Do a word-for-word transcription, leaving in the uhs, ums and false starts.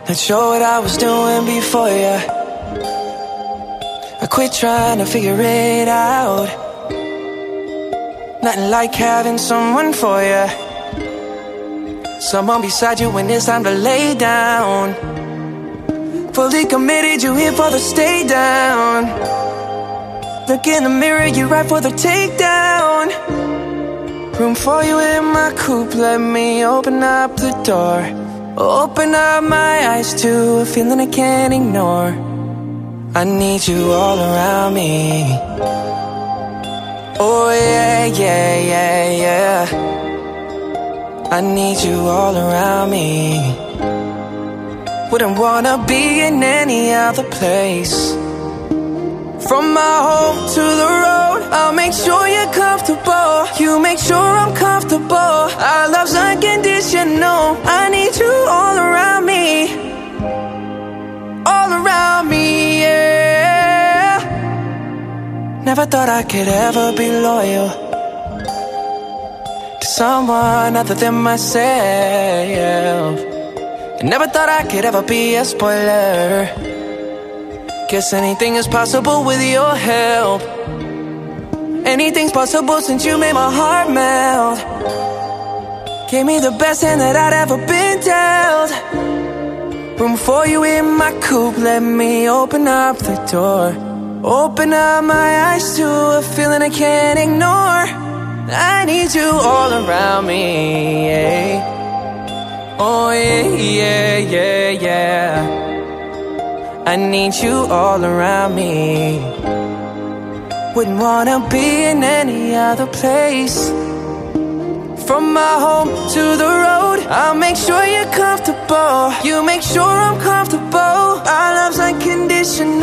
Not sure what I was doing before ya. I quit trying to figure it out. Nothing like having someone for ya. Someone beside you when it's time to lay down. Fully committed, you here for the stay down. Look in the mirror, you right for the takedown. Room for you in my coupe, let me open up the door. Open up my eyes to a feeling I can't ignore. I need you all around me. Oh yeah, yeah, yeah, yeah. I need you all around me. Wouldn't wanna be in any other place. From my home to the road, I'll make sure you're comfortable. You make sure I'm comfortable. Our love's unconditional. I need you all around me. All around me, yeah. Never thought I could ever be loyal to someone other than myself. I never thought I could ever be a spoiler. Guess anything is possible with your help. Anything's possible since you made my heart melt. Gave me the best hand that I'd ever been dealt. Room for you in my coupe, let me open up the door. Open up my eyes to a feeling I can't ignore. I need you all around me, yeah. Oh yeah, yeah, yeah, yeah. I need you all around me. Wouldn't wanna be in any other place. From my home to the road, I'll make sure you're comfortable. You make sure I'm comfortable. Our love's unconditional.